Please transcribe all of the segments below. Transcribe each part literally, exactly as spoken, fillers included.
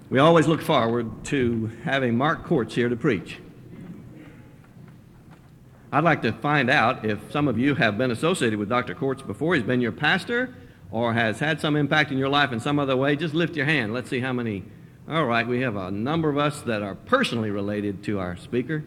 We always look forward to having Mark Kortz here to preach. I'd like to find out if some of you have been associated with Doctor Kortz before. He's been your pastor or has had some impact in your life in some other way. Just lift your hand. Let's see how many. All right, we have a number of us that are personally related to our speaker.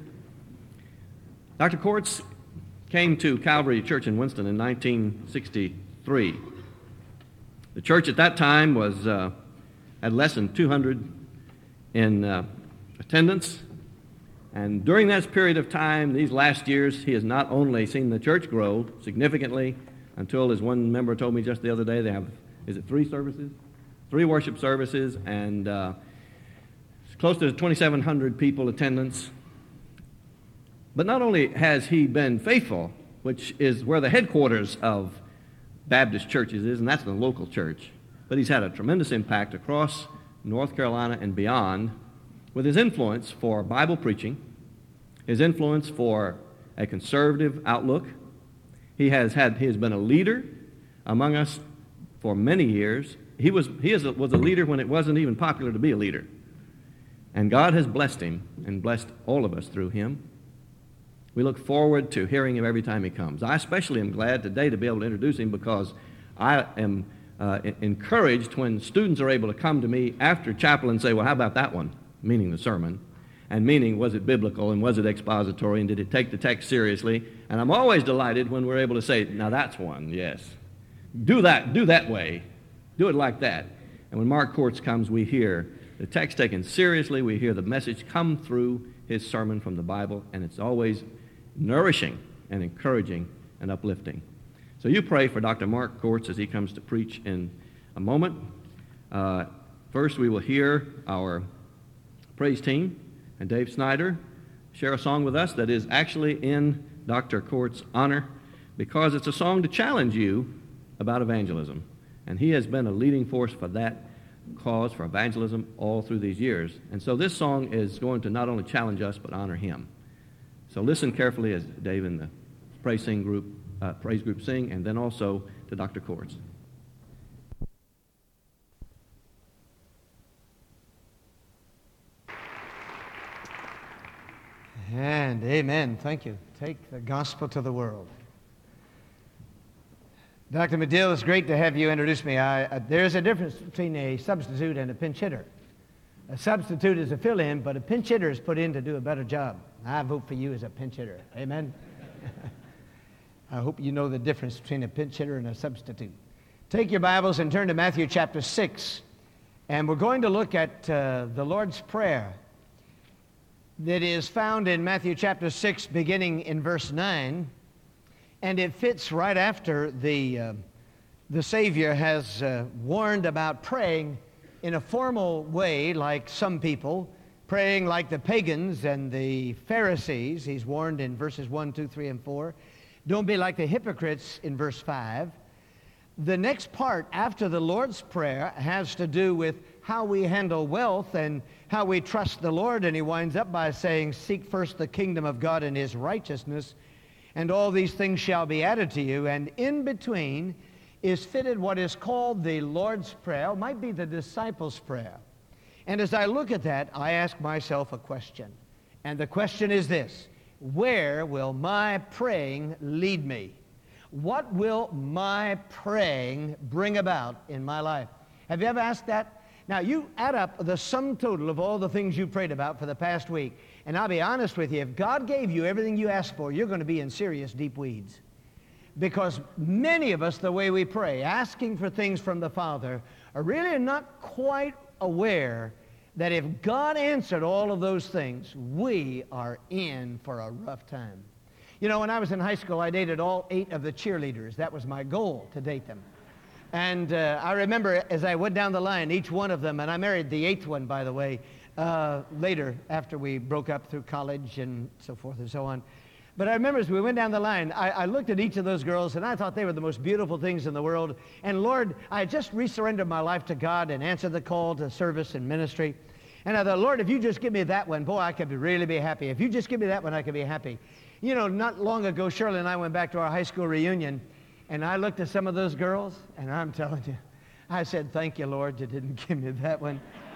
Doctor Kortz came to Calvary Church in Winston in nineteen sixty-three. The church at that time was uh, had less than two hundred in uh, attendance. And during that period of time, these last years, he has not only seen the church grow significantly until, as one member told me just the other day, they have, is it three services? Three worship services and uh, close to twenty-seven hundred people attendance. But not only has he been faithful, which is where the headquarters of Baptist churches is, and that's the local church, but he's had a tremendous impact across North Carolina and beyond with his influence for Bible preaching, his influence for a conservative outlook. He has had he has been a leader among us for many years. He was he is a, was a leader when it wasn't even popular to be a leader. And God has blessed him and blessed all of us through him. We look forward to hearing him every time he comes. I especially am glad today to be able to introduce him because I am uh, encouraged when students are able to come to me after chapel and say, well, how about that one? Meaning the sermon. And meaning, was it biblical and was it expository and did it take the text seriously? And I'm always delighted when we're able to say, now that's one, yes. Do that, do that way. Do it like that. And when Mark Kortz comes, we hear the text taken seriously. We hear the message come through his sermon from the Bible, and it's always nourishing and encouraging and uplifting. So you pray for Doctor Mark Kortz as he comes to preach in a moment. Uh, first, we will hear our praise team and Dave Snyder share a song with us that is actually in Doctor Kortz's honor because it's a song to challenge you about evangelism. And he has been a leading force for that cause, for evangelism, all through these years. And so this song is going to not only challenge us, but honor him. So listen carefully as Dave and the praise sing group, uh, praise group sing, and then also to Doctor Kortz. And amen. Thank you. Take the gospel to the world. Doctor Medill, it's great to have you introduce me. I, uh, there's a difference between a substitute and a pinch hitter. A substitute is a fill-in, but a pinch hitter is put in to do a better job. I vote for you as a pinch hitter. Amen? I hope you know the difference between a pinch hitter and a substitute. Take your Bibles and turn to Matthew chapter six, and we're going to look at uh, the Lord's Prayer that is found in Matthew chapter six, beginning in verse nine, and it fits right after the, uh, the Savior has uh, warned about praying in a formal way, like some people, praying like the pagans and the Pharisees. He's warned in verses one, two, three, and four. Don't be like the hypocrites in verse five. The next part after the Lord's Prayer has to do with how we handle wealth and how we trust the Lord, and he winds up by saying, seek first the kingdom of God and his righteousness, and all these things shall be added to you. And in between is fitted what is called the Lord's Prayer. It might be the disciples' prayer. And as I look at that, I ask myself a question. And the question is this: where will my praying lead me? What will my praying bring about in my life? Have you ever asked that? Now, you add up the sum total of all the things you prayed about for the past week, and I'll be honest with you, if God gave you everything you asked for, you're going to be in serious deep weeds. Because many of us, the way we pray, asking for things from the Father, are really not quite aware that if God answered all of those things, we are in for a rough time. You know, when I was in high school, I dated all eight of the cheerleaders. That was my goal, to date them. And uh, I remember as I went down the line, each one of them, and I married the eighth one, by the way, uh, later after we broke up through college and so forth and so on. But I remember as we went down the line, I, I looked at each of those girls, and I thought they were the most beautiful things in the world. And Lord, I just resurrendered my life to God and answered the call to service and ministry. And I thought, Lord, if you just give me that one, boy, I could really be happy. If you just give me that one, I could be happy. You know, not long ago, Shirley and I went back to our high school reunion, and I looked at some of those girls, and I'm telling you, I said, thank you, Lord, you didn't give me that one.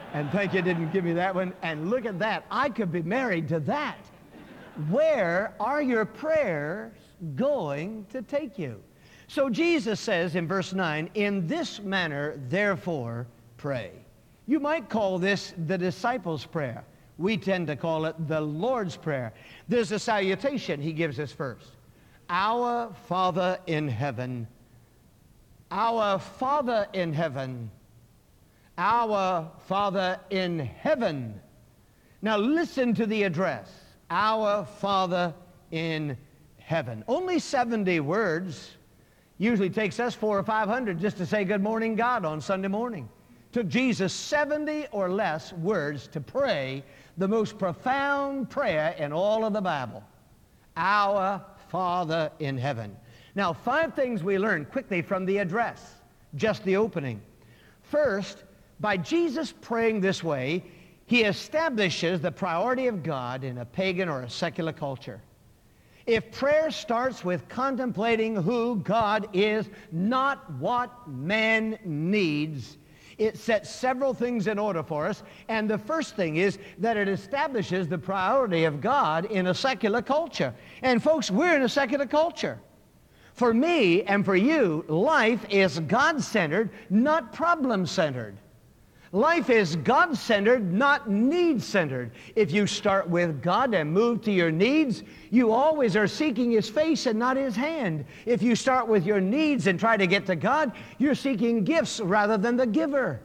And thank you didn't give me that one. And look at that. I could be married to that. Where are your prayers going to take you? So Jesus says in verse nine, in this manner, therefore, pray. You might call this the disciples' prayer. We tend to call it the Lord's Prayer. There's a salutation he gives us first. Our Father in heaven, our Father in heaven, our Father in heaven. Now listen to the address. Our Father in heaven. Only seventy words. Usually takes us four or five hundred just to say good morning God on Sunday morning. Took Jesus seventy or less words to pray the most profound prayer in all of the Bible. Our Father in heaven. Now, five things we learn quickly from the address, just the opening. First, by Jesus praying this way, he establishes the priority of God in a pagan or a secular culture. If prayer starts with contemplating who God is, not what man needs, it sets several things in order for us. And the first thing is that it establishes the priority of God in a secular culture. And folks, we're in a secular culture. For me and for you, life is God-centered, not problem-centered. Life is God-centered, not need-centered. If you start with God and move to your needs, you always are seeking His face and not His hand. If you start with your needs and try to get to God, you're seeking gifts rather than the giver.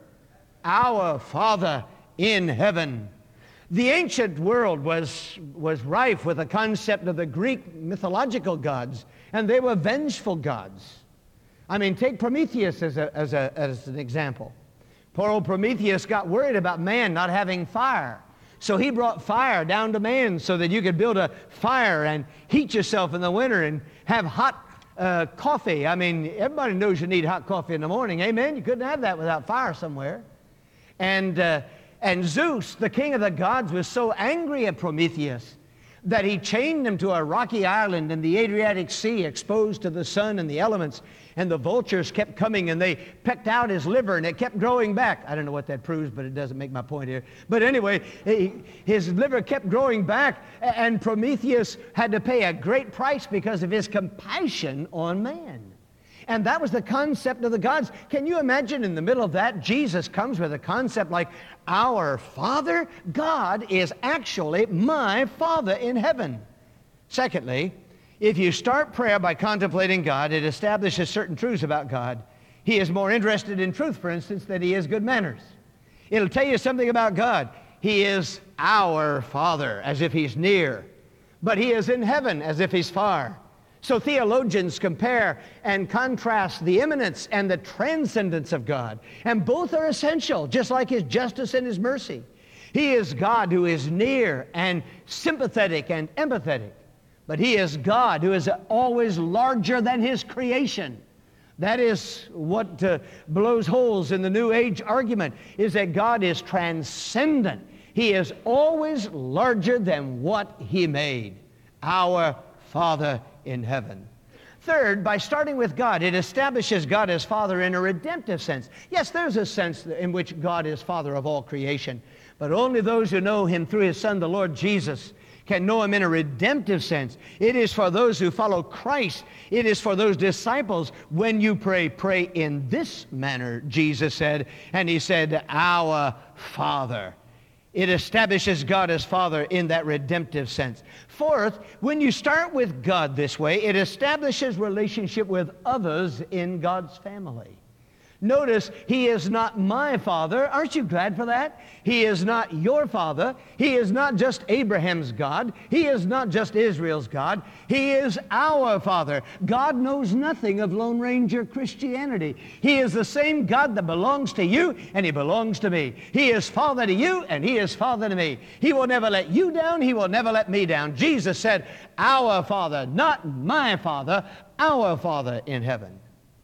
Our Father in heaven. The ancient world was, was rife with the concept of the Greek mythological gods, and they were vengeful gods. I mean, take Prometheus as, a, as, a, as an example. Poor old Prometheus got worried about man not having fire. So he brought fire down to man so that you could build a fire and heat yourself in the winter and have hot uh, coffee. I mean, everybody knows you need hot coffee in the morning. Amen? You couldn't have that without fire somewhere. And, uh, and Zeus, the king of the gods, was so angry at Prometheus that he chained him to a rocky island in the Adriatic Sea, exposed to the sun and the elements. And the vultures kept coming and they pecked out his liver and it kept growing back. I don't know what that proves, but it doesn't make my point here. But anyway, he, his liver kept growing back, and Prometheus had to pay a great price because of his compassion on man. And that was the concept of the gods. Can you imagine in the middle of that, Jesus comes with a concept like, our Father? God is actually my Father in heaven. Secondly, if you start prayer by contemplating God, it establishes certain truths about God. He is more interested in truth, for instance, than He is good manners. It'll tell you something about God. He is our Father, as if He's near. But He is in heaven, as if He's far. So theologians compare and contrast the immanence and the transcendence of God. And both are essential, just like His justice and His mercy. He is God who is near and sympathetic and empathetic. But He is God who is always larger than His creation. That is what uh, blows holes in the New Age argument, is that God is transcendent. He is always larger than what He made. Our Father in heaven. Third, by starting with God, it establishes God as Father in a redemptive sense. Yes, there's a sense in which God is Father of all creation, but only those who know Him through His Son, the Lord Jesus, can know Him in a redemptive sense. It is for those who follow Christ. It is for those disciples. When you pray, pray in this manner, Jesus said, and He said, our Father. It establishes God as Father in that redemptive sense. Fourth, when you start with God this way, it establishes relationship with others in God's family. Notice, He is not my Father. Aren't you glad for that? He is not your Father. He is not just Abraham's God. He is not just Israel's God. He is our Father. God knows nothing of Lone Ranger Christianity. He is the same God that belongs to you, and He belongs to me. He is Father to you, and He is Father to me. He will never let you down. He will never let me down. Jesus said, our Father, not my Father, our Father in heaven.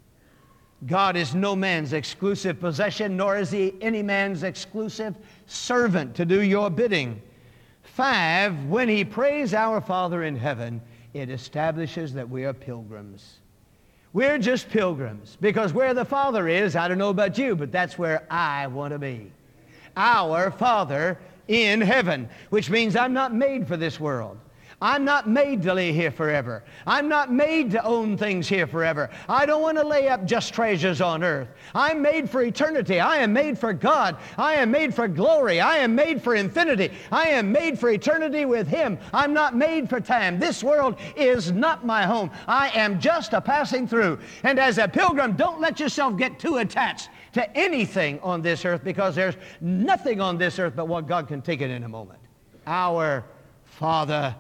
God is no man's exclusive possession, nor is He any man's exclusive servant to do your bidding. Five, when He prays our Father in heaven, it establishes that we are pilgrims. We're just pilgrims, because where the Father is, I don't know about you, but that's where I want to be. Our Father in heaven, which means I'm not made for this world. I'm not made to lay here forever. I'm not made to own things here forever. I don't want to lay up just treasures on earth. I'm made for eternity. I am made for God. I am made for glory. I am made for infinity. I am made for eternity with Him. I'm not made for time. This world is not my home. I am just a passing through. And as a pilgrim, don't let yourself get too attached to anything on this earth, because there's nothing on this earth but what God can take it in a moment. Our Father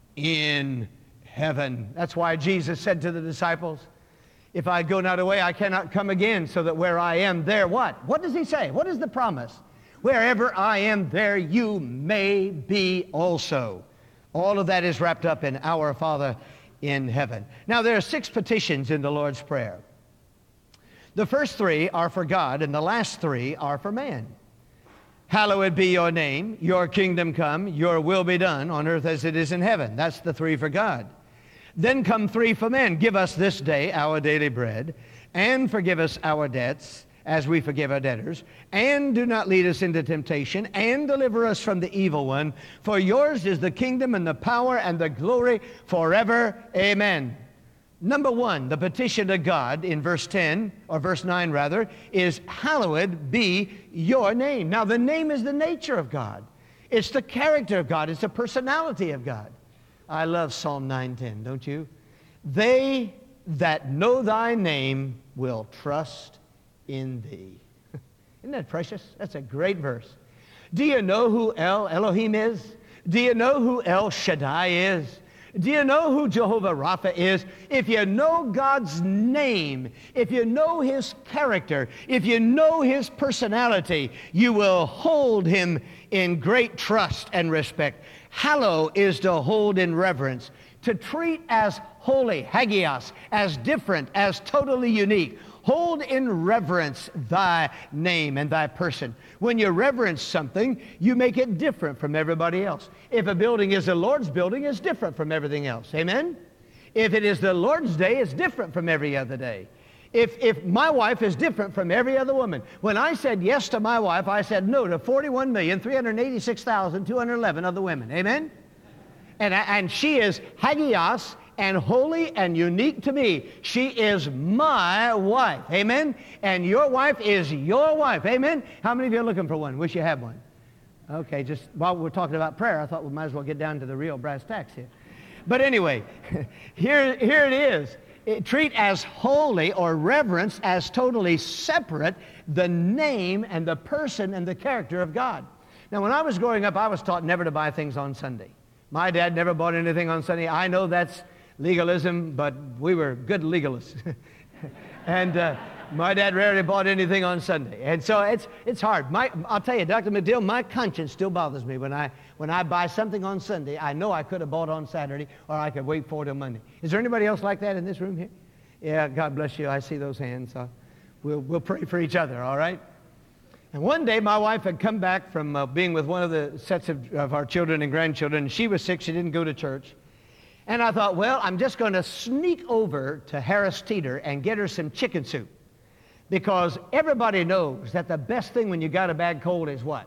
in heaven. That's why Jesus said to the disciples, if I go not away, I cannot come again, so that where I am, there what? What does He say? What is the promise? Wherever I am, there you may be also. All of that is wrapped up in our Father in heaven. Now, there are six petitions in the Lord's Prayer. The first three are for God, and the last three are for man. Hallowed be your name, your kingdom come, your will be done on earth as it is in heaven. That's the three for God. Then come three for men. Give us this day our daily bread, and forgive us our debts as we forgive our debtors, and do not lead us into temptation, and deliver us from the evil one. For yours is the kingdom and the power and the glory forever. Amen. Number one, the petition to God in verse ten, or verse nine rather, is hallowed be your name. Now, the name is the nature of God. It's the character of God. It's the personality of God. I love Psalm nine ten, don't you? They that know thy name will trust in thee. Isn't that precious? That's a great verse. Do you know who El Elohim is? Do you know who El Shaddai is? Do you know who Jehovah Rapha is? If you know God's name, if you know His character, if you know His personality, you will hold Him in great trust and respect. Hallow is to hold in reverence, to treat as holy, hagios, as different, as totally unique. Hold in reverence thy name and thy person. When you reverence something, you make it different from everybody else. If a building is the Lord's building, it's different from everything else. Amen? If it is the Lord's day, it's different from every other day. If, if my wife is different from every other woman. When I said yes to my wife, I said no to forty-one million, three hundred eighty-six thousand, two hundred eleven other women. Amen? And, and she is hagios and holy and unique to me. She is my wife. Amen? And your wife is your wife. Amen? How many of you are looking for one? Wish you had one. Okay, just while we're talking about prayer, I thought we might as well get down to the real brass tacks here. But anyway, here, here it is. It, treat as holy or reverence as totally separate the name and the person and the character of God. Now, when I was growing up, I was taught never to buy things on Sunday. My dad never bought anything on Sunday. I know that's legalism, but we were good legalists. and uh, my dad rarely bought anything on Sunday. And so it's it's hard. My, I'll tell you, Doctor McDill, my conscience still bothers me when I when I buy something on Sunday. I know I could have bought on Saturday, or I could wait for it till Monday. Is there anybody else like that in this room here? Yeah, God bless you. I see those hands. So we'll we'll pray for each other, all right? And one day, my wife had come back from uh, being with one of the sets of, of our children and grandchildren, and she was sick. She didn't go to church. And I thought, well, I'm just going to sneak over to Harris Teeter and get her some chicken soup. Because everybody knows that the best thing when you got a bad cold is what?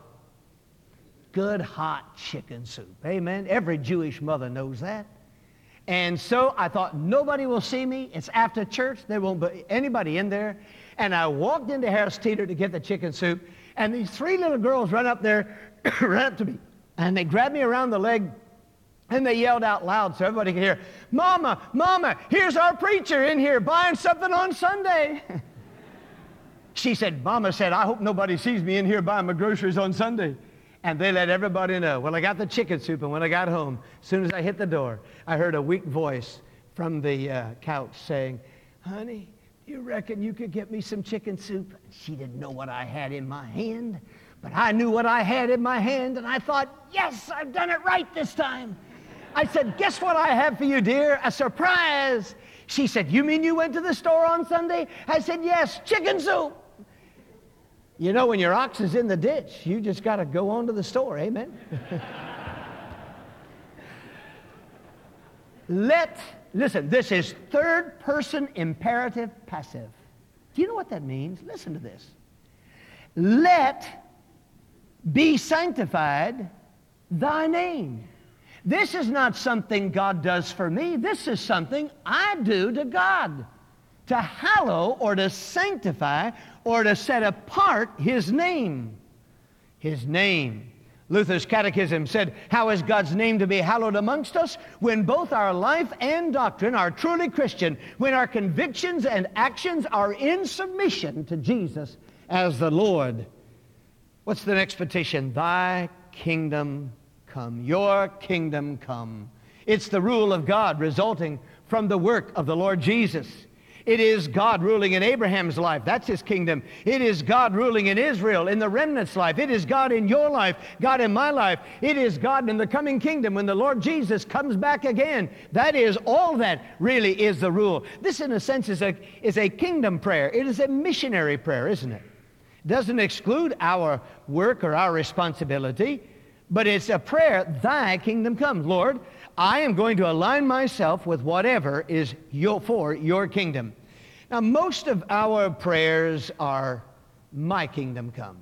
Good hot chicken soup. Amen? Every Jewish mother knows that. And so I thought, nobody will see me. It's after church. There won't be anybody in there. And I walked into Harris Teeter to get the chicken soup. And these three little girls run up there, ran up to me. And they grabbed me around the leg. And they yelled out loud so everybody could hear, Mama, Mama, here's our preacher in here buying something on Sunday. She said, Mama said, I hope nobody sees me in here buying my groceries on Sunday. And they let everybody know. Well, I got the chicken soup, and when I got home, as soon as I hit the door, I heard a weak voice from the uh, couch saying, Honey, you reckon you could get me some chicken soup? She didn't know what I had in my hand, but I knew what I had in my hand, and I thought, yes, I've done it right this time. I said, guess what I have for you, dear? A surprise. She said, you mean you went to the store on Sunday? I said, yes, chicken soup. You know, when your ox is in the ditch, you just got to go on to the store. Amen? Let, listen, this is third person imperative passive. Do you know what that means? Listen to this. Let be sanctified thy name. This is not something God does for me. This is something I do to God, to hallow or to sanctify or to set apart His name. His name. Luther's Catechism said, how is God's name to be hallowed amongst us? When both our life and doctrine are truly Christian, when our convictions and actions are in submission to Jesus as the Lord. What's the next petition? Thy kingdom come. Your kingdom come. It's the rule of God resulting from the work of the Lord Jesus. It is God ruling in Abraham's life. That's His kingdom. It is God ruling in Israel, in the remnant's life. It is God in your life, God in my life. It is God in the coming kingdom when the Lord Jesus comes back again. That is all that really is the rule. This, in a sense, is a, is a kingdom prayer. It is a missionary prayer, isn't it? It doesn't exclude our work or our responsibility, but it's a prayer, thy kingdom come. Lord, I am going to align myself with whatever is your, for your kingdom. Now, most of our prayers are, my kingdom come.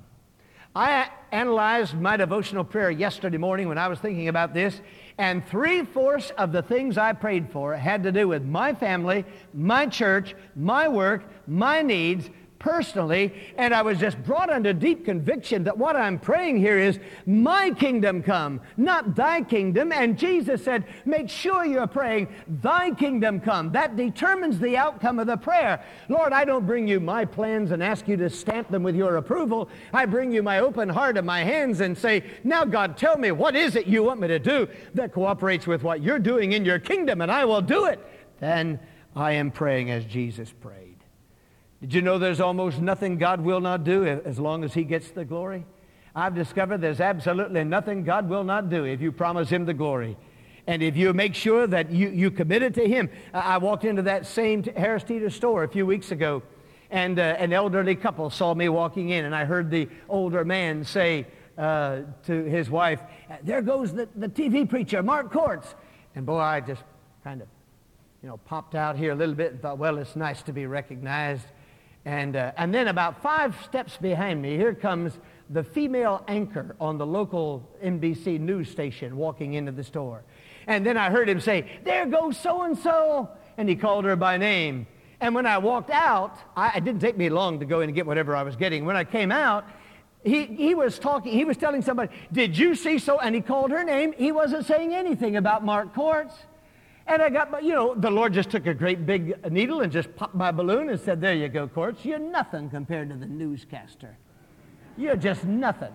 I analyzed my devotional prayer yesterday morning when I was thinking about this, and three-fourths of the things I prayed for had to do with my family, my church, my work, my needs, personally, and I was just brought under deep conviction that what I'm praying here is my kingdom come, not thy kingdom. And Jesus said, make sure you're praying thy kingdom come. That determines the outcome of the prayer. Lord, I don't bring you my plans and ask you to stamp them with your approval. I bring you my open heart and my hands and say, now God, tell me, what is it you want me to do that cooperates with what you're doing in your kingdom, and I will do it. Then I am praying as Jesus prayed. Did you know there's almost nothing God will not do as long as He gets the glory? I've discovered there's absolutely nothing God will not do if you promise Him the glory. And if you make sure that you, you committed to Him. I walked into that same Harris Teeter store a few weeks ago, and uh, an elderly couple saw me walking in, and I heard the older man say uh, to his wife, there goes the, the T V preacher, Mark Courts. And boy, I just kind of, you know, popped out here a little bit and thought, well, it's nice to be recognized. And, uh, and then about five steps behind me, here comes the female anchor on the local N B C news station walking into the store. And then I heard him say, there goes so-and-so. And he called her by name. And when I walked out, I, it didn't take me long to go in and get whatever I was getting. When I came out, he, he was talking, he was telling somebody, did you see so? And he called her name. He wasn't saying anything about Mark Courts. And I got, you know, the Lord just took a great big needle and just popped my balloon and said, there you go, Courts. You're nothing compared to the newscaster. You're just nothing.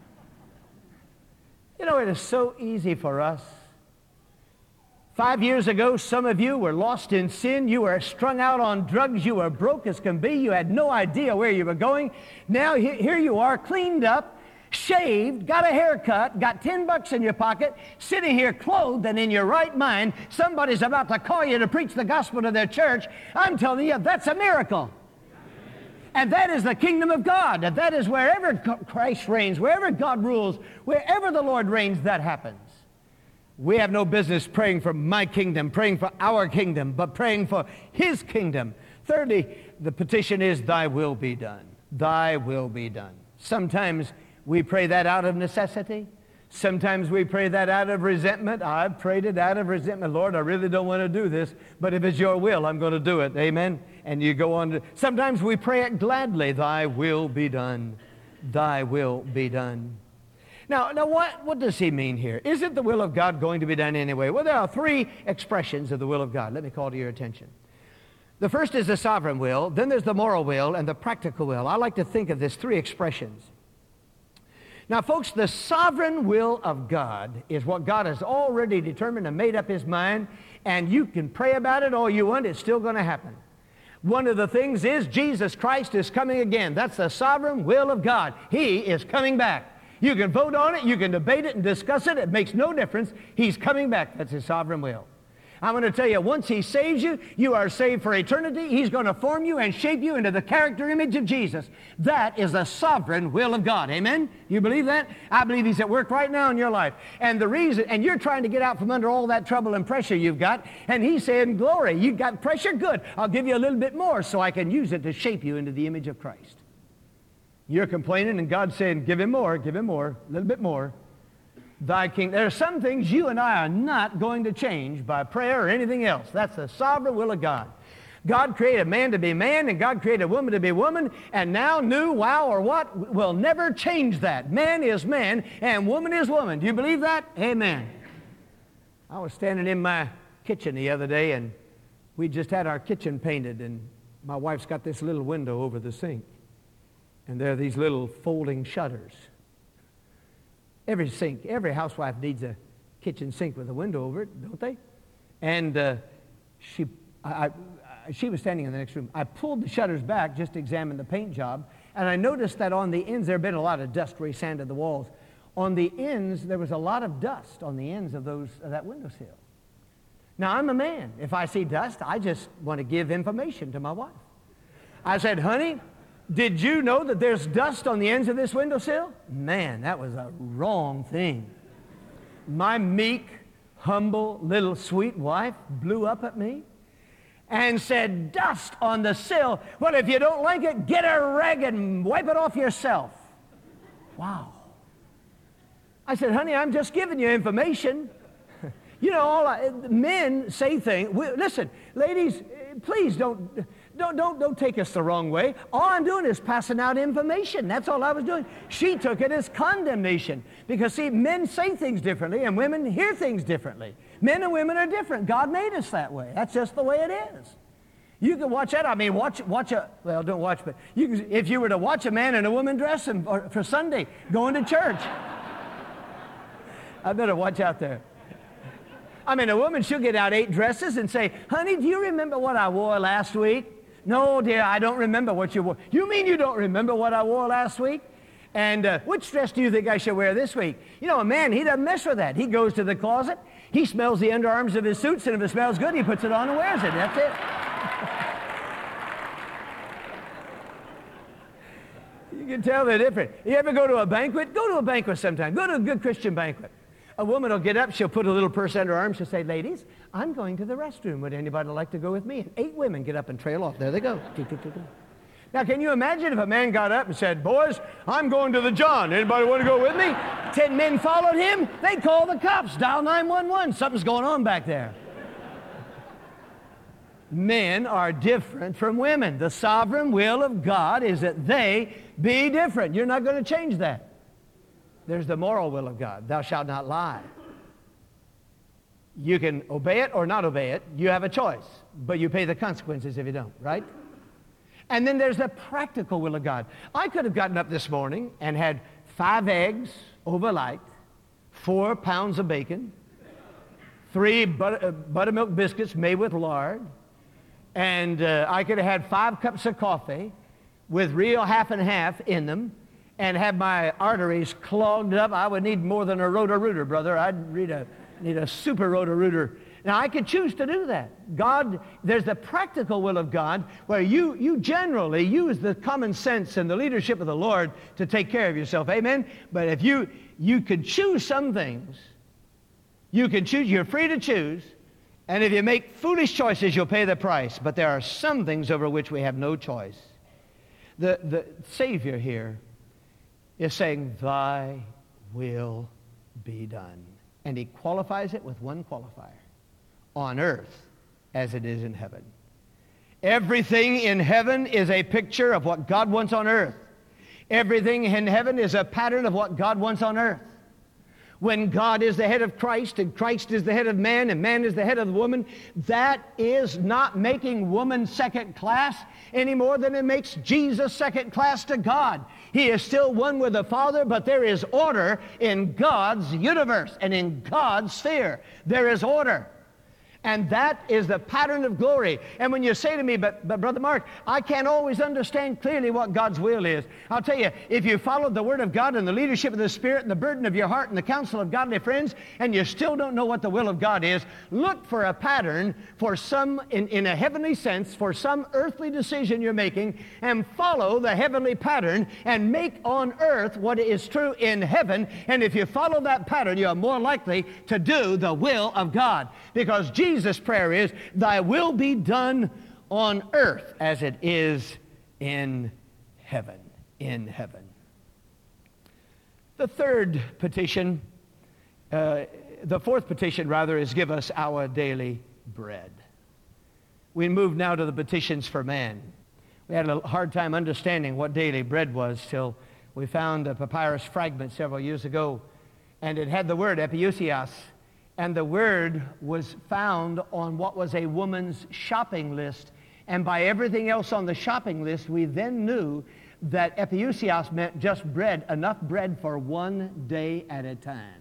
You know, it is so easy for us. Five years ago, some of you were lost in sin. You were strung out on drugs. You were broke as can be. You had no idea where you were going. Now, here you are, cleaned up, shaved, got a haircut, got ten bucks in your pocket, sitting here clothed and in your right mind. Somebody's about to call you to preach the gospel to their church. I'm telling you, that's a miracle. And that is the kingdom of God. And that is wherever Christ reigns, wherever God rules, wherever the Lord reigns, that happens. We have no business praying for my kingdom, praying for our kingdom, but praying for His kingdom. Thirdly, the petition is, thy will be done. Thy will be done. Sometimes we pray that out of necessity. Sometimes we pray that out of resentment. I've prayed it out of resentment. Lord, I really don't want to do this, but if it's your will, I'm going to do it. Amen? And you go on to... Sometimes we pray it gladly. Thy will be done. Thy will be done. Now, now what, what does he mean here? Isn't the will of God going to be done anyway? Well, there are three expressions of the will of God. Let me call to your attention. The first is the sovereign will. Then there's the moral will and the practical will. I like to think of this three expressions. Now, folks, the sovereign will of God is what God has already determined and made up His mind, and you can pray about it all you want, it's still going to happen. One of the things is Jesus Christ is coming again. That's the sovereign will of God. He is coming back. You can vote on it, you can debate it and discuss it, it makes no difference. He's coming back. That's His sovereign will. I'm going to tell you, once He saves you, you are saved for eternity. He's going to form you and shape you into the character image of Jesus. That is the sovereign will of God. Amen? You believe that? I believe He's at work right now in your life. And the reason, and you're trying to get out from under all that trouble and pressure you've got, and He's saying, glory, you've got pressure? Good. I'll give you a little bit more so I can use it to shape you into the image of Christ. You're complaining, and God's saying, give him more, give him more, a little bit more. Thy king. There are some things you and I are not going to change by prayer or anything else. That's the sovereign will of God. God created man to be man, and God created woman to be woman, and now new, wow, or what, will never change that. Man is man, and woman is woman. Do you believe that? Amen. I was standing in my kitchen the other day, and we just had our kitchen painted, and my wife's got this little window over the sink, and there are these little folding shutters. Every sink, every housewife needs a kitchen sink with a window over it, don't they? And uh, she, I, I, she was standing in the next room. I pulled the shutters back just to examine the paint job, and I noticed that on the ends, there had been a lot of dust where he sanded the walls. On the ends, there was a lot of dust on the ends of those of that windowsill. Now, I'm a man. If I see dust, I just want to give information to my wife. I said, honey, did you know that there's dust on the ends of this windowsill? Man, that was a wrong thing. My meek, humble, little sweet wife blew up at me and said, dust on the sill. Well, if you don't like it, get a rag and wipe it off yourself. Wow. I said, honey, I'm just giving you information. You know, all I, men say things. We, listen, ladies, please don't, don't, don't, don't take us the wrong way. All I'm doing is passing out information. That's all I was doing. She took it as condemnation. Because, see, men say things differently and women hear things differently. Men and women are different. God made us that way. That's just the way it is. You can watch that. I mean, watch, watch a, well, don't watch, but you can, if you were to watch a man and a woman dressing for, for Sunday, going to church, I better watch out there. I mean, a woman, she'll get out eight dresses and say, honey, do you remember what I wore last week? No, dear, I don't remember what you wore. You mean you don't remember what I wore last week? And uh, which dress do you think I should wear this week? You know, a man, he doesn't mess with that. He goes to the closet, he smells the underarms of his suits, and if it smells good, he puts it on and wears it. That's it. You can tell they're different. You ever go to a banquet? Go to a banquet sometime. Go to a good Christian banquet. A woman will get up, she'll put a little purse under her arm, she'll say, ladies, I'm going to the restroom. Would anybody like to go with me? And eight women get up and trail off. There they go. Now, can you imagine if a man got up and said, boys, I'm going to the John. Anybody want to go with me? Ten men followed him. They'd call the cops, dial nine one one. Something's going on back there. Men are different from women. The sovereign will of God is that they be different. You're not going to change that. There's the moral will of God. Thou shalt not lie. You can obey it or not obey it. You have a choice, but you pay the consequences if you don't, right? And then there's the practical will of God. I could have gotten up this morning and had five eggs overnight, four pounds of bacon, three butter, uh, buttermilk biscuits made with lard, and uh, I could have had five cups of coffee with real half and half in them, and have my arteries clogged up. I would need more than a Roto-Rooter, brother. I'd need a, need a super Roto-Rooter. Now, I could choose to do that. God, there's the practical will of God where you, you generally use the common sense and the leadership of the Lord to take care of yourself. Amen? But if you, you could choose some things, you can choose, you're free to choose, and if you make foolish choices, you'll pay the price. But there are some things over which we have no choice. The, the Savior here is saying, thy will be done. And he qualifies it with one qualifier. On earth as it is in heaven. Everything in heaven is a picture of what God wants on earth. Everything in heaven is a pattern of what God wants on earth. When God is the head of Christ and Christ is the head of man and man is the head of the woman, that is not making woman second class any more than it makes Jesus second class to God. He is still one with the Father, but there is order in God's universe and in God's sphere. There is order. And that is the pattern of glory. And when you say to me, but, but Brother Mark, I can't always understand clearly what God's will is. I'll tell you, if you followed the Word of God and the leadership of the Spirit and the burden of your heart and the counsel of godly friends, and you still don't know what the will of God is, look for a pattern for some, in, in a heavenly sense, for some earthly decision you're making, and follow the heavenly pattern and make on earth what is true in heaven. And if you follow that pattern, you are more likely to do the will of God. Because Jesus Jesus' prayer is, thy will be done on earth as it is in heaven. in heaven. The third petition, uh, the fourth petition, rather, is give us our daily bread. We move now to the petitions for man. We had a hard time understanding what daily bread was till we found a papyrus fragment several years ago, and it had the word epiousios, and the word was found on what was a woman's shopping list. And by everything else on the shopping list, we then knew that epiousios meant just bread, enough bread for one day at a time.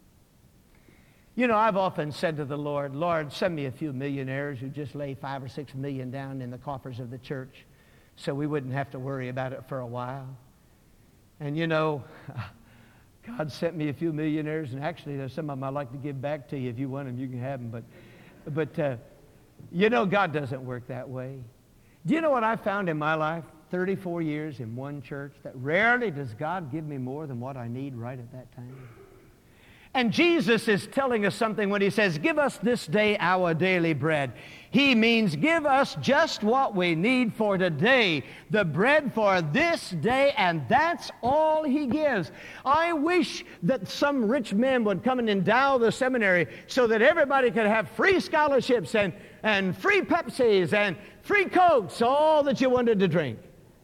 You know, I've often said to the Lord, Lord, send me a few millionaires who just lay five or six million down in the coffers of the church so we wouldn't have to worry about it for a while. And you know, God sent me a few millionaires, and actually there's some of them I'd like to give back to you. If you want them, you can have them. But, but uh, you know, God doesn't work that way. Do you know what I found in my life? thirty-four years in one church, that rarely does God give me more than what I need right at that time. And Jesus is telling us something when he says, give us this day our daily bread. He means give us just what we need for today, the bread for this day, and that's all he gives. I wish that some rich man would come and endow the seminary so that everybody could have free scholarships and, and free Pepsis and free Cokes, all that you wanted to drink.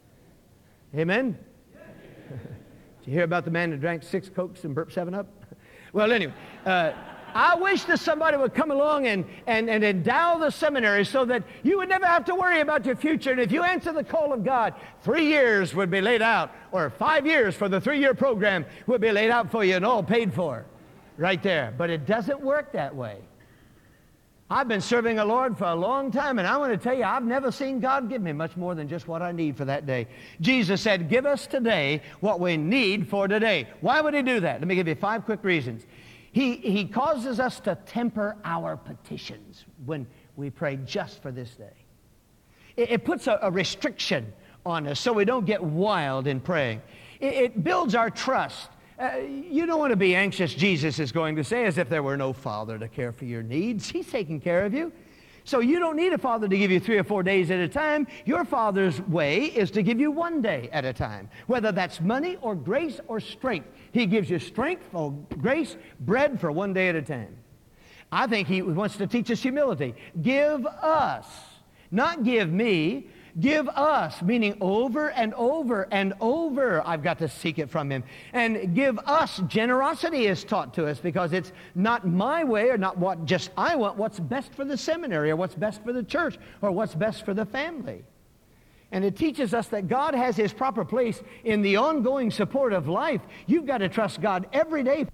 Amen? Did you hear about the man who drank six Cokes and burped seven up? Well, anyway, uh, I wish that somebody would come along and, and, and endow the seminary so that you would never have to worry about your future. And if you answer the call of God, three years would be laid out, or five years for the three-year program would be laid out for you and all paid for right there. But it doesn't work that way. I've been serving the Lord for a long time, and I want to tell you, I've never seen God give me much more than just what I need for that day. Jesus said, give us today what we need for today. Why would he do that? Let me give you five quick reasons. He, he causes us to temper our petitions when we pray just for this day. It, it puts a, a restriction on us so we don't get wild in praying. It, it builds our trust. Uh, you don't want to be anxious, Jesus is going to say, as if there were no father to care for your needs. He's taking care of you. So you don't need a father to give you three or four days at a time. Your father's way is to give you one day at a time, whether that's money or grace or strength. He gives you strength or grace, bread for one day at a time. I think he wants to teach us humility. Give us, not give me. Give us, meaning over and over and over, I've got to seek it from him. And give us, generosity is taught to us because it's not my way or not what just I want, what's best for the seminary or what's best for the church or what's best for the family. And it teaches us that God has his proper place in the ongoing support of life. You've got to trust God every day.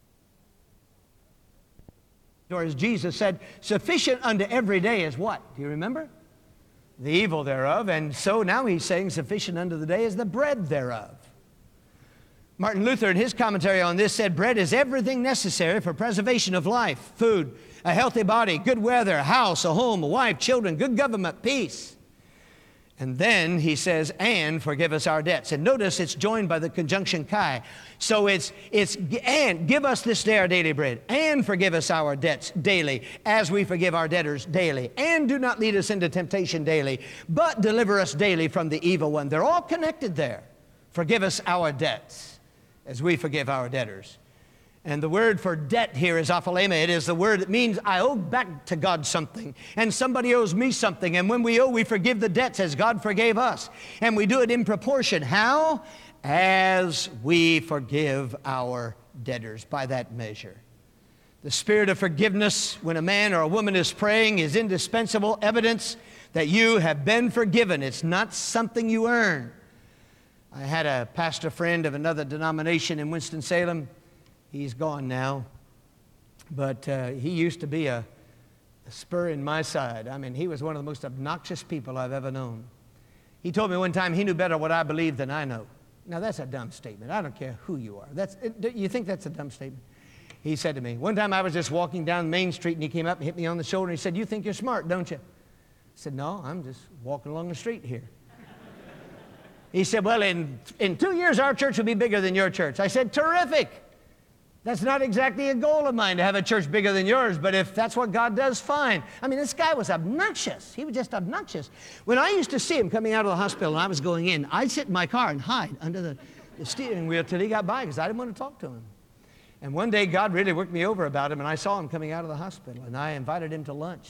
Or as Jesus said, sufficient unto every day is what? Do you remember? The evil thereof, and so now he's saying sufficient unto the day is the bread thereof. Martin Luther, in his commentary on this, said bread is everything necessary for preservation of life, food, a healthy body, good weather, a house, a home, a wife, children, good government, peace. And then he says, and forgive us our debts. And notice it's joined by the conjunction kai. So it's, it's and give us this day our daily bread, and forgive us our debts daily, as we forgive our debtors daily. And do not lead us into temptation daily, but deliver us daily from the evil one. They're all connected there. Forgive us our debts, as we forgive our debtors. And the word for debt here is apholema. It is the word that means I owe back to God something, and somebody owes me something. And when we owe, we forgive the debts as God forgave us. And we do it in proportion. How? As we forgive our debtors, by that measure. The spirit of forgiveness, when a man or a woman is praying, is indispensable evidence that you have been forgiven. It's not something you earn. I had a pastor friend of another denomination in Winston-Salem. He's gone now, but uh, he used to be a, a spur in my side. I mean, he was one of the most obnoxious people I've ever known. He told me one time he knew better what I believed than I know. Now, that's a dumb statement. I don't care who you are. That's, it, you think that's a dumb statement? He said to me, one time I was just walking down Main Street, and he came up and hit me on the shoulder, and he said, you think you're smart, don't you? I said, no, I'm just walking along the street here. He said, well, in, in two years, our church will be bigger than your church. I said, terrific. That's not exactly a goal of mine to have a church bigger than yours, but if that's what God does, fine. I mean, this guy was obnoxious. He was just obnoxious. When I used to see him coming out of the hospital and I was going in, I'd sit in my car and hide under the, the steering wheel till he got by because I didn't want to talk to him. And one day, God really worked me over about him, and I saw him coming out of the hospital, and I invited him to lunch.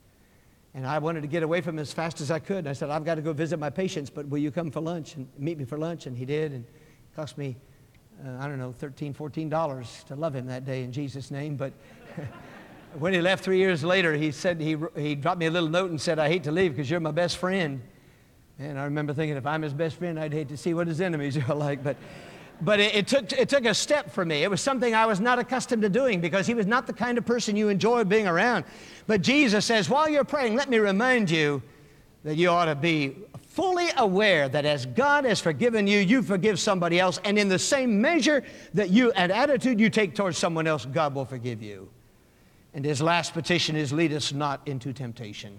And I wanted to get away from him as fast as I could. And I said, I've got to go visit my patients, but will you come for lunch and meet me for lunch? And he did, and it cost me Uh, I don't know, thirteen, fourteen dollars to love him that day in Jesus' name. But when he left three years later, he said, he, he dropped me a little note and said, I hate to leave because you're my best friend. And I remember thinking, if I'm his best friend, I'd hate to see what his enemies are like. But, but it, it, took, it took a step for me. It was something I was not accustomed to doing because he was not the kind of person you enjoy being around. But Jesus says, while you're praying, let me remind you that you ought to be fully aware that as God has forgiven you, you forgive somebody else, and in the same measure that you, and attitude you take towards someone else, God will forgive you. And his last petition is, lead us not into temptation,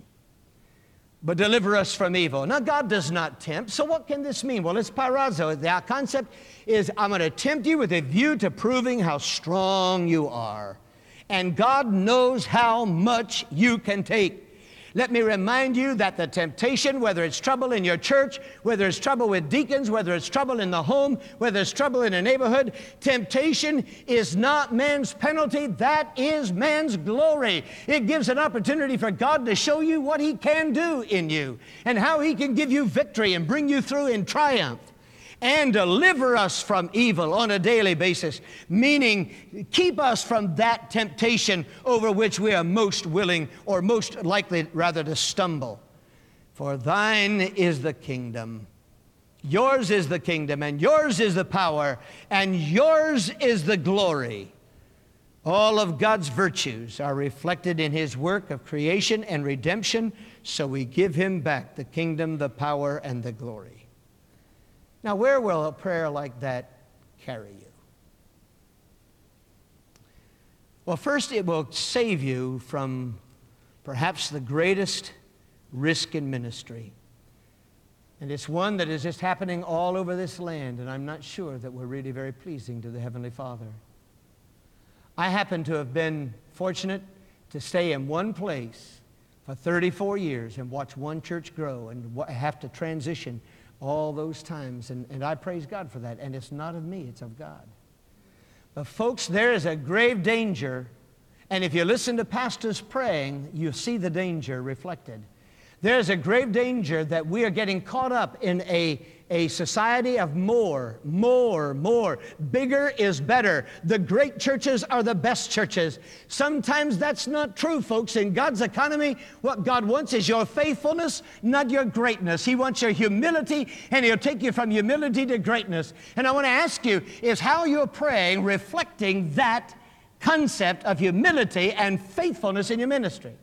but deliver us from evil. Now, God does not tempt, so what can this mean? Well, it's parazo. The concept is, I'm going to tempt you with a view to proving how strong you are. And God knows how much you can take. Let me remind you that the temptation, whether it's trouble in your church, whether it's trouble with deacons, whether it's trouble in the home, whether it's trouble in a neighborhood, temptation is not man's penalty. That is man's glory. It gives an opportunity for God to show you what he can do in you and how he can give you victory and bring you through in triumph. And deliver us from evil on a daily basis, meaning keep us from that temptation over which we are most willing or most likely rather to stumble. For thine is the kingdom, yours is the kingdom, and yours is the power, and yours is the glory. All of God's virtues are reflected in his work of creation and redemption, so we give him back the kingdom, the power, and the glory. Now, where will a prayer like that carry you? Well, first, it will save you from perhaps the greatest risk in ministry. And it's one that is just happening all over this land, and I'm not sure that we're really very pleasing to the Heavenly Father. I happen to have been fortunate to stay in one place for thirty-four years and watch one church grow and have to transition all those times, and, and I praise God for that. And it's not of me, it's of God. But folks, there is a grave danger, and if you listen to pastors praying, you see the danger reflected. There's a grave danger that we are getting caught up in a, a society of more, more, more. Bigger is better. The great churches are the best churches. Sometimes that's not true, folks. In God's economy, what God wants is your faithfulness, not your greatness. He wants your humility, and he'll take you from humility to greatness. And I want to ask you, is how you're praying reflecting that concept of humility and faithfulness in your ministry?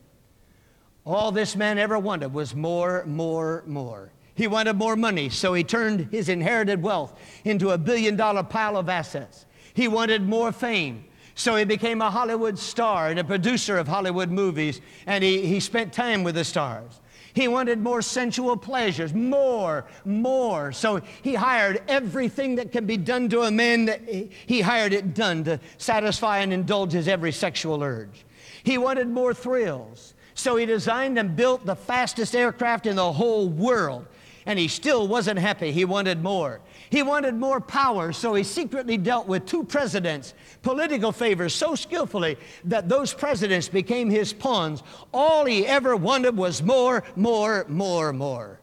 All this man ever wanted was more, more, more. He wanted more money, so he turned his inherited wealth into a billion-dollar pile of assets. He wanted more fame, so he became a Hollywood star and a producer of Hollywood movies, and he, he spent time with the stars. He wanted more sensual pleasures, more, more. So he hired everything that can be done to a man, that he hired it done to satisfy and indulge his every sexual urge. He wanted more thrills. So he designed and built the fastest aircraft in the whole world. And he still wasn't happy. He wanted more. He wanted more power, so he secretly dealt with two presidents, political favors so skillfully that those presidents became his pawns. All he ever wanted was more, more, more, more.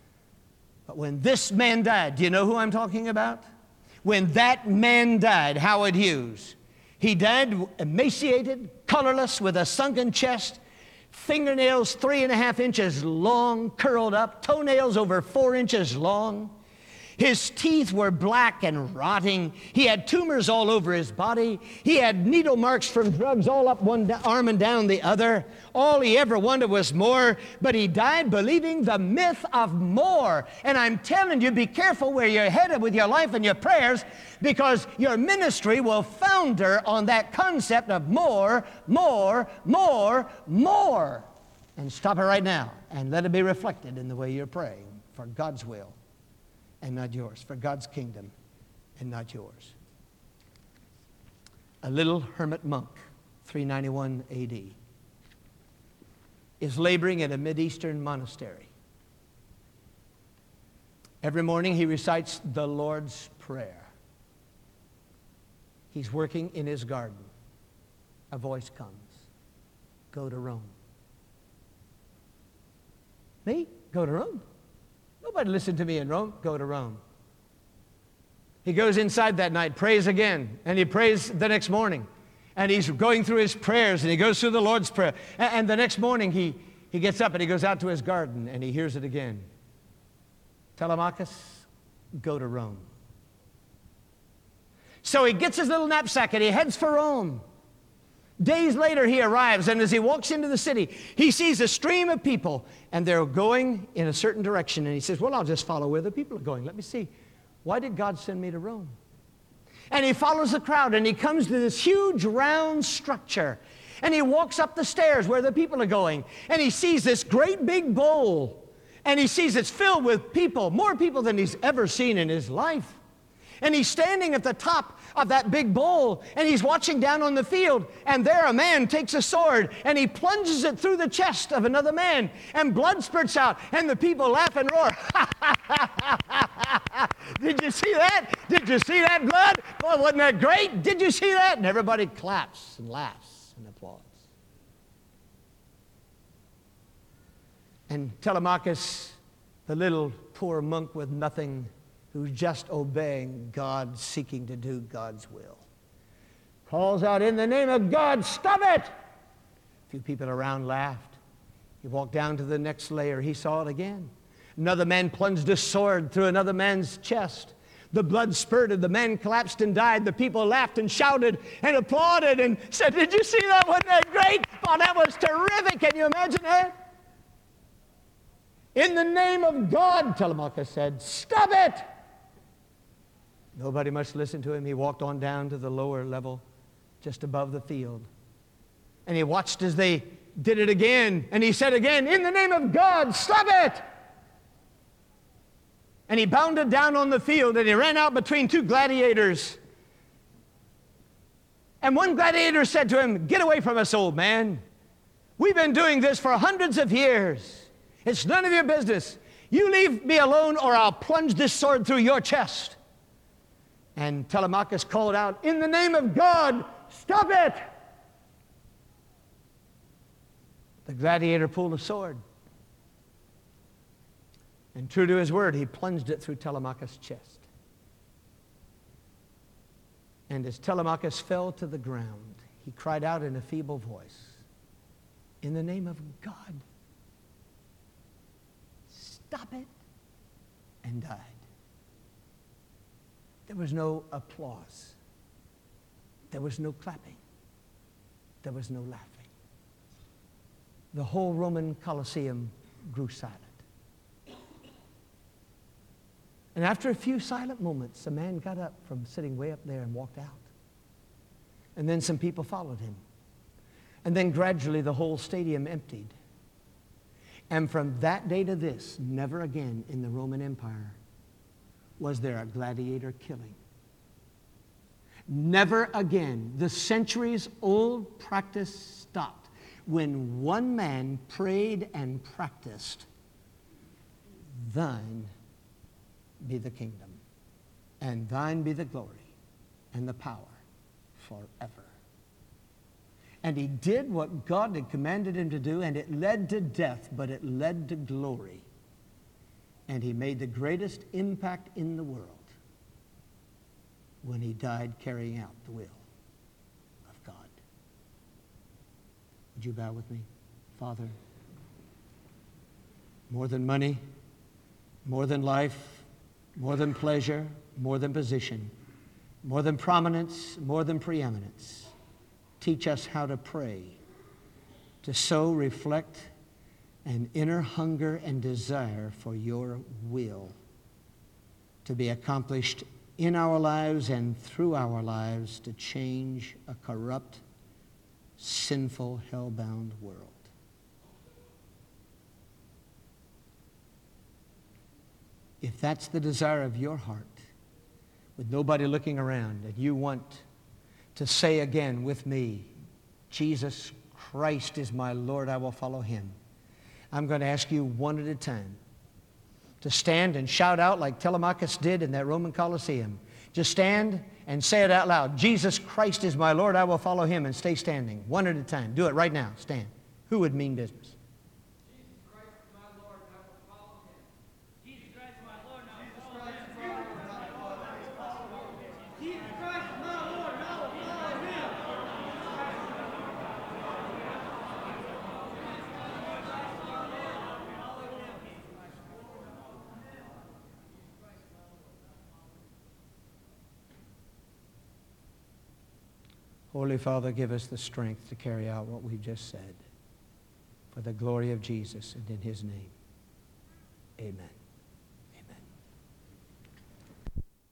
But when this man died, do you know who I'm talking about? When that man died, Howard Hughes, he died emaciated, colorless, with a sunken chest, fingernails three and a half inches long, curled up, toenails over four inches long. His teeth were black and rotting. He had tumors all over his body. He had needle marks from drugs all up one arm and down the other. All he ever wanted was more, but he died believing the myth of more. And I'm telling you, be careful where you're headed with your life and your prayers, because your ministry will founder on that concept of more, more, more, more. And stop it right now and let it be reflected in the way you're praying for God's will and not yours, for God's kingdom and not yours. a little hermit monk, three ninety-one A D, is laboring in a Mideastern monastery. Every morning he recites the Lord's Prayer. He's working in his garden. A voice comes. Go to Rome. Me? Go to Rome? Nobody listened to me in Rome. Go to Rome. He goes inside that night, prays again, and he prays the next morning. And he's going through his prayers, and he goes through the Lord's Prayer. And, and the next morning, he, he gets up and he goes out to his garden, and he hears it again. Telemachus, go to Rome. So he gets his little knapsack and he heads for Rome. Days later, he arrives, and as he walks into the city, he sees a stream of people, and they're going in a certain direction. And he says, well, I'll just follow where the people are going. Let me see. Why did God send me to Rome? And he follows the crowd, and he comes to this huge round structure. And he walks up the stairs where the people are going, and he sees this great big bowl. And he sees it's filled with people, more people than he's ever seen in his life. And he's standing at the top of that big bowl, and he's watching down on the field, and there a man takes a sword, and he plunges it through the chest of another man, and blood spurts out, and the people laugh and roar. Did you see that? Did you see that blood? Boy, wasn't that great? Did you see that? And everybody claps and laughs and applauds. And Telemachus, the little poor monk with nothing, who's just obeying God, seeking to do God's will, calls out, in the name of God, stop it! A few people around laughed. He walked down to the next layer. He saw it again. Another man plunged a sword through another man's chest. The blood spurted. The man collapsed and died. The people laughed and shouted and applauded and said, did you see that? Wasn't that great? Oh, that was terrific. Can you imagine that? In the name of God, Telemachus said, stop it! Nobody much listened to him. He walked on down to the lower level, just above the field. And he watched as they did it again. And he said again, in the name of God, stop it! And he bounded down on the field, and he ran out between two gladiators. And one gladiator said to him, get away from us, old man. We've been doing this for hundreds of years. It's none of your business. You leave me alone, or I'll plunge this sword through your chest. And Telemachus called out, in the name of God, stop it! The gladiator pulled a sword. And true to his word, he plunged it through Telemachus' chest. And as Telemachus fell to the ground, he cried out in a feeble voice, in the name of God, stop it, and died. There was no applause. There was no clapping. There was no laughing. The whole Roman Colosseum grew silent. And after a few silent moments, a man got up from sitting way up there and walked out. And then some people followed him. And then gradually the whole stadium emptied. And from that day to this, never again in the Roman Empire was there a gladiator killing. Never again. The centuries-old practice stopped when one man prayed and practiced, thine be the kingdom, and thine be the glory and the power forever. And he did what God had commanded him to do, and it led to death, but it led to glory. And he made the greatest impact in the world when he died carrying out the will of God. Would you bow with me? Father, more than money, more than life, more than pleasure, more than position, more than prominence, more than preeminence, teach us how to pray, to so reflect an inner hunger and desire for your will to be accomplished in our lives and through our lives to change a corrupt, sinful, hell-bound world. If that's the desire of your heart, with nobody looking around, and you want to say again with me, Jesus Christ is my Lord, I will follow him. I'm going to ask you one at a time to stand and shout out like Telemachus did in that Roman Colosseum. Just stand and say it out loud. Jesus Christ is my Lord, I will follow him, and stay standing one at a time. Do it right now. Stand. Who would mean business? Jesus Christ is my Lord, I will follow him. Jesus Christ is my Lord, I will follow him. Jesus Christ is my Lord, I will follow him. Holy Father, give us the strength to carry out what we've just said. For the glory of Jesus and in his name, amen.